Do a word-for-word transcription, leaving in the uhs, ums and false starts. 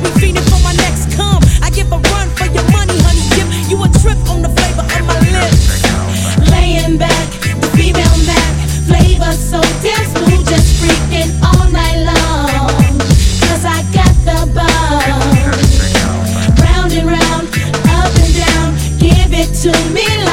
be feeding for my next come. I give a run for your money, honey dip. You a trip on the flavor of my lips. Laying back, the female Mac, flavor so damn smooth, just freaking all night long. Cause I got the buzz. Round and round, up and down, give it to me like